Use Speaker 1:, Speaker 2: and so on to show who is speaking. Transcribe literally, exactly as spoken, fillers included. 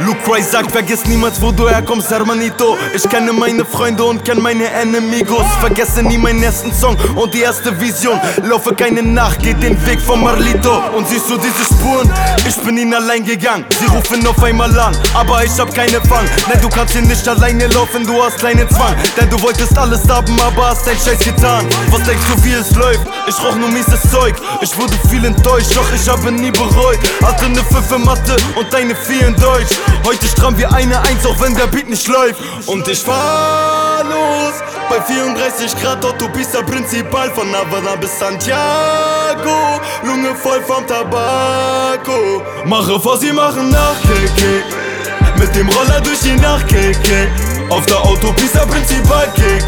Speaker 1: Luke Ray sagt, vergiss niemals, wo du herkommst, Hermanito. Ich kenne meine Freunde und kenn meine Enemigos. Vergesse nie meinen ersten Song und die erste Vision. Laufe keine Nacht, geht den Weg von Marlito. Und siehst du diese Spuren? Ich bin ihn allein gegangen. Sie rufen auf einmal an, aber ich hab keine Fang. Nein, du kannst hier nicht alleine laufen, du hast kleinen Zwang. Denn du wolltest alles haben, aber hast dein Scheiß getan. Was denkst du, wie es läuft? Ich rauch nur mieses Zeug. Ich wurde viel enttäuscht, doch ich habe nie bereut. Hatte ne fünf in Mathe und eine vier in Deutsch. Heute stramm wir eine Eins, auch wenn der Beat nicht läuft. Und ich fahr los bei vierunddreißig Grad Autopista Principal. Von Havana bis Santiago, Lunge voll vom Tabako. Mache vor, sie machen nach, K K. Mit dem Roller durch die Nacht, K K. Auf der Autopista Principal, K